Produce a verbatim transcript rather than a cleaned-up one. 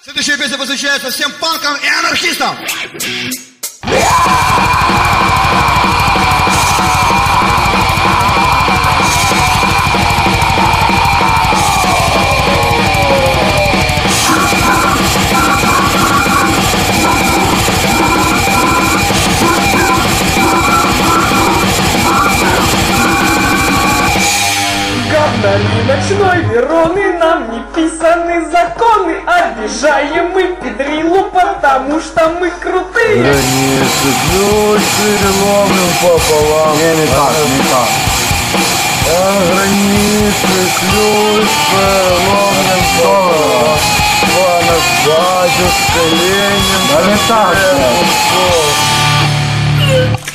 Следующая песня посвящается всем панкам и анархистам. Говнали ночной Вероны, нам не писаны законы, обижаем мы педрилу, потому что мы крутые. Границы ключ переломлен пополам. Не, не так, не так. А границы ключ переломлен пополам. Наш батюшка Ленин. Да не так,